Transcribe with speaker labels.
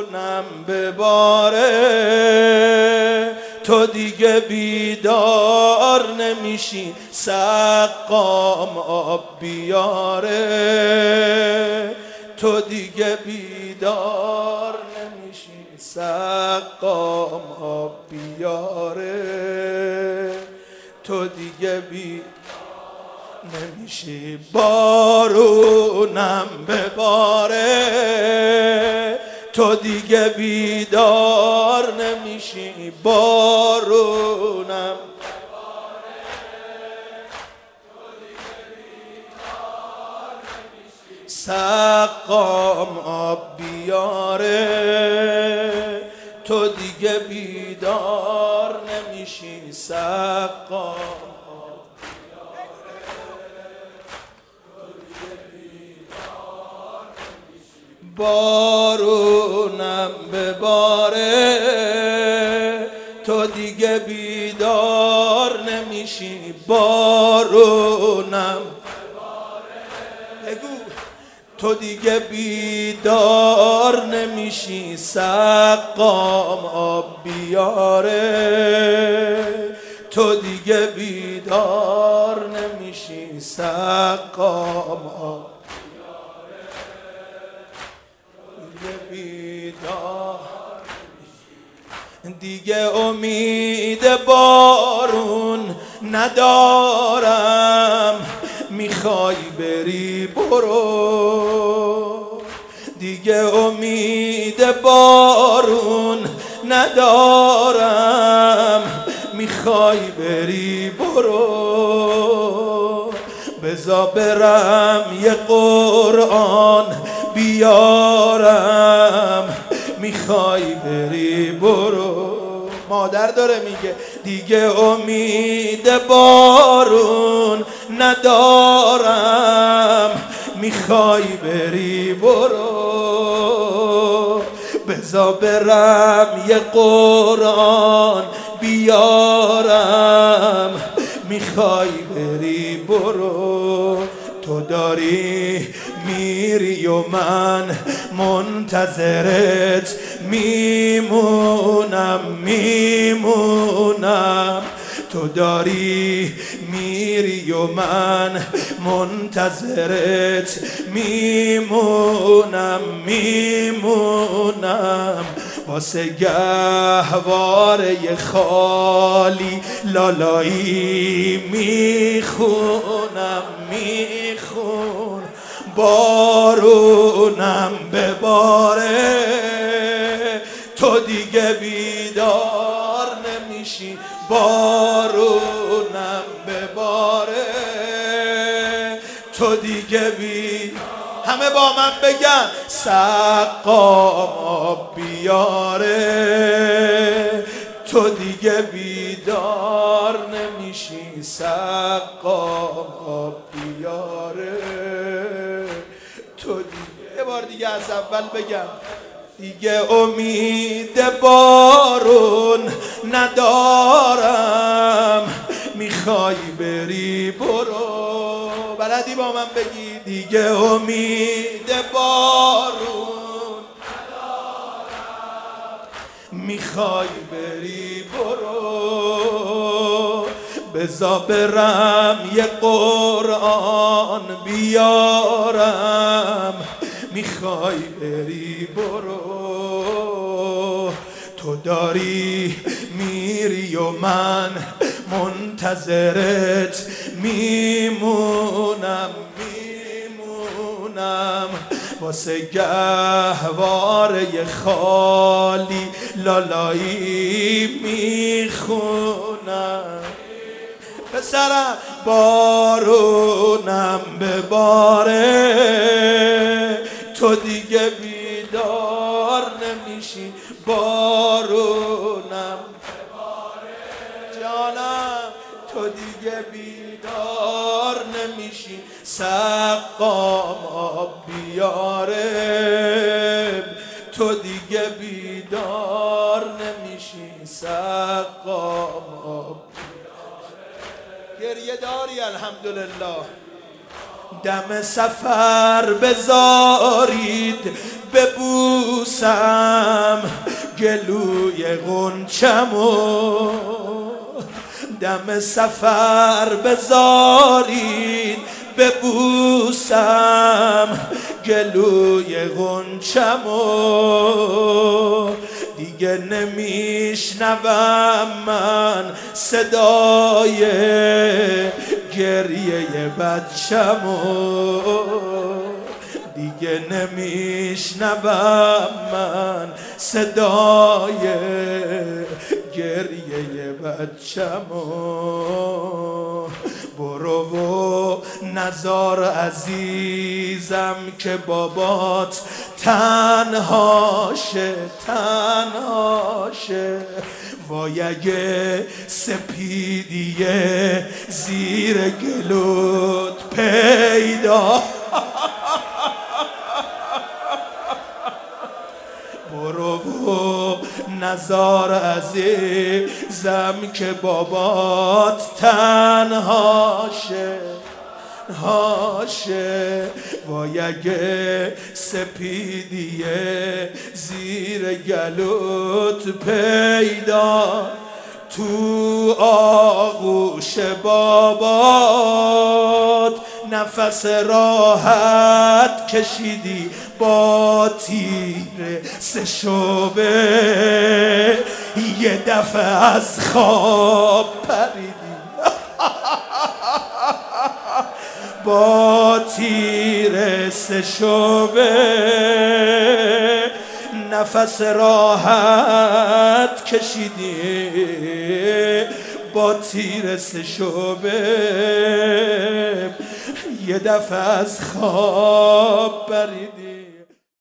Speaker 1: بارونم بباره تو دیگه بیدار نمیشی، سقام آب بیاره تو دیگه بیدار نمیشی، سقام آب بیاره تو دیگه نمیشی. بارونم بباره تو دیگه بیدار نمیشی، بارونم بباره تو دیگه بیدار نمیشی، سقام آب بیاره تو دیگه بیدار نمیشی، سقام بارونم بباره تو دیگه بیدار نمیشی، بارونم بگو تو دیگه بیدار نمیشی، سقام آب بیاره تو دیگه بیدار نمیشی، سقام آب بیدار. دیگه امید بارون ندارم، میخوای بری برو. دیگه امید بارون ندارم، میخوای بری برو. بذار برم یه قرآن بیارم، میخوای بری برو. مادر داره میگه دیگه امید بارون ندارم، میخوای بری برو. بذار برم یه قرآن بیارم، میخوای بری برو. تو داری میری و من منتظرت میمونم. تو داری میری و من منتظرت میمونم. واسه گهواره خالی لالایی میخونم. بارونم بباره تو دیگه بیدار نمیشی، بارونم بباره تو دیگه همه با من بگن سقام آب بیاره تو دیگه بیدار نمیشی، سقام آب بیاره تو دیگه. یه بار دیگه از اول بگم دیگه امید بارون ندارم، میخوای بری برو. بلدی با من بگی دیگه امید بارون ندارم، میخوای بری برو. بذار برم یه قرآن بیارم، میخوای بری برو. تو داری میری و من منتظرت میمونم. واسه گهواره خالی لالایی میخونم. پسرم بارونم بباره تو دیگه بیدار نمیشی، بارونم بباره جانم تو دیگه بیدار نمیشی، سقام آب بیاره تو دیگه بیدار نمیشی، سقام آب گریه داری الحمدلله. دم سفر بذارید به ببوسم گلوی غنچمو دم سفر بذارین ببوسم گلوی غنچمو دیگه نمیشنوم من صدای گریه بچمو دیگه نمیشنوم من صدای گریه بچمو برو و نزار عزیزم که بابات تنهاشه وای اگه سپیدیه زیر گلوت پیدا برو و نزار عزیزم که بابات تنهاشه وای اگه سپیدیه زیر گلوت پیدا تو آغوش بابات نفس راحت کشیدی با تیر سه شعبه یه دفعه از خواب پریدی با تیر سه شعبه نفس راحت کشیدی با تیر سه شعبه یه دفعه از خواب پریدی